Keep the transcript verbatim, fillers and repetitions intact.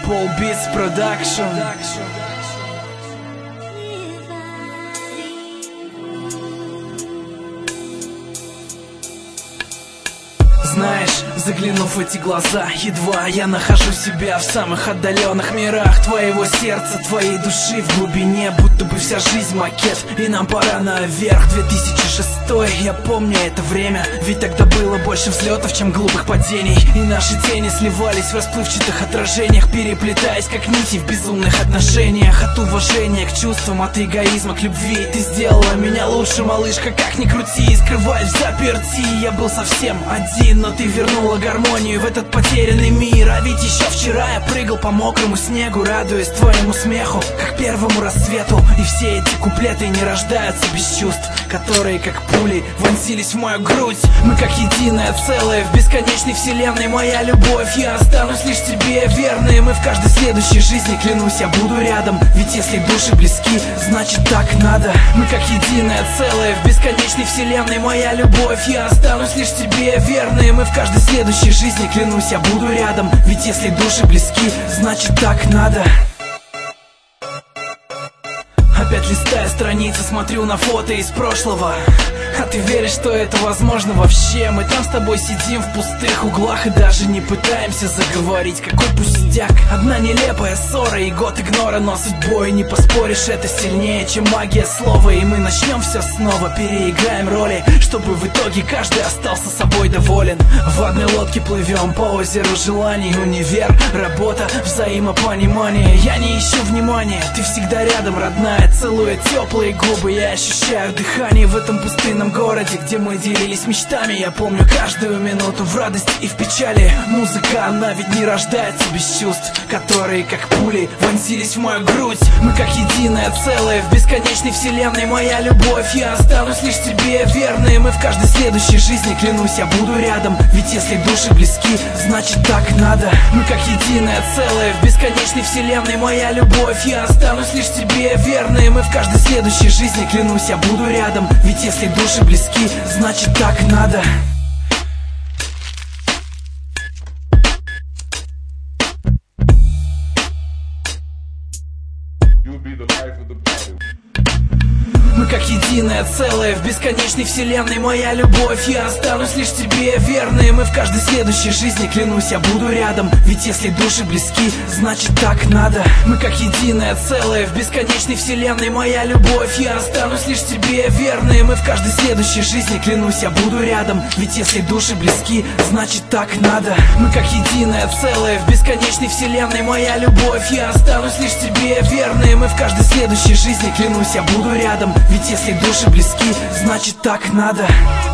Pol Beats Production. Знаешь, заглянув в эти глаза, едва я нахожу себя в самых отдаленных мирах твоего сердца, твоей души в глубине, будто бы вся жизнь макет, и нам пора наверх. Две тысячи шестой, я помню это время, ведь тогда было больше взлетов, чем глупых падений, и наши тени сливались в расплывчатых отражениях, переплетаясь как нити в безумных отношениях. От уважения к чувствам, от эгоизма к любви ты сделала меня лучше, малышка, как ни крути. Скрываясь в заперти, я был совсем один, но ты вернула гармонию в этот потерянный мир. А ведь еще вчера я прыгал по мокрому снегу, радуясь твоему смеху, как первому рассвету. И все эти куплеты не рождаются без чувств, которые как пули вонзились в мою грудь. Мы как единое целое в бесконечной вселенной, моя любовь. Я останусь лишь тебе верной. Мы в каждой следующей жизни, клянусь, я буду рядом, ведь если души близки, значит так надо. Мы как единое целое в бесконечной вселенной, моя любовь. Я останусь лишь тебе верной. Мы в каждой следующей жизни, клянусь, я буду рядом, ведь если души близки, значит так надо. Опять листая страницы, смотрю на фото из прошлого. А ты веришь, что это возможно вообще? Мы там с тобой сидим в пустых углах и даже не пытаемся заговорить. Какой пустяк, одна нелепая ссора и год игнора. Но судьбой не поспоришь, это сильнее, чем магия слова. И мы начнем все снова, переиграем роли, чтобы в итоге каждый остался собой доволен. В одной лодке плывем по озеру желаний. Универ, работа, взаимопонимание. Я не ищу внимания, ты всегда рядом, родная. Целуя теплые губы, я ощущаю дыхание в этом пустынном городе, где мы делились мечтами. Я помню каждую минуту в радости и в печали. Музыка, она ведь не рождается без чувств, которые как пули вонзились в мою грудь. Мы как единое целое в бесконечной вселенной, моя любовь. Я останусь лишь тебе верной. Мы в каждой следующей жизни, клянусь, я буду рядом, ведь если души близки, значит так надо. Мы как единое целое в бесконечной вселенной, моя любовь. Я останусь лишь тебе верной. Мы в каждой следующей жизни, клянусь, я буду рядом, ведь если души близки, значит так надо. Мы как единое целое в бесконечной вселенной, моя любовь. Я останусь лишь тебе верной. Мы в каждой следующей жизни, клянусь, я буду рядом, ведь если души близки, значит так надо. Мы как единое целое в бесконечной вселенной, моя любовь. Я останусь лишь тебе верной. Мы в каждой следующей жизни, клянусь, я буду рядом, ведь если души близки, значит так надо. Мы как единое целое в бесконечной вселенной, моя любовь. Я останусь лишь тебе верной. Мы в каждой следующей жизни, клянусь, я буду рядом, ведь если души близки, значит так надо.